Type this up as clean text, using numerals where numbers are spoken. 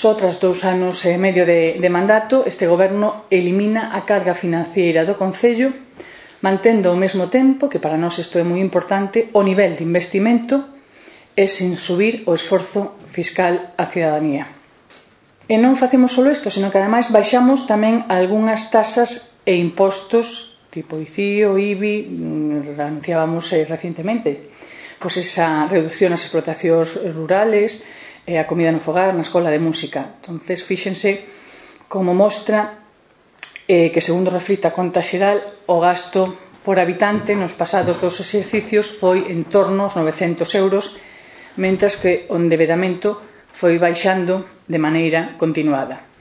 Só tras 2 anos e medio de mandato, este goberno elimina a carga financiera do Concello, mantendo ao mesmo tempo, que para nós isto é moi importante, o nivel de investimento e sin subir o esforzo fiscal á cidadanía. E non facemos só isto, senón que ademais baixamos tamén algunhas tasas e impostos tipo ICI ou IBI, anunciábamos recientemente, pois esa reducción nas explotacións rurales, a comida no fogar, na escola de música. Entonces, fíxense como mostra que, segundo reflicte a conta xeral, o gasto por habitante nos pasados 2 exercicios foi en torno aos 900 euros, mentras que o endevedamento foi baixando de maneira continuada.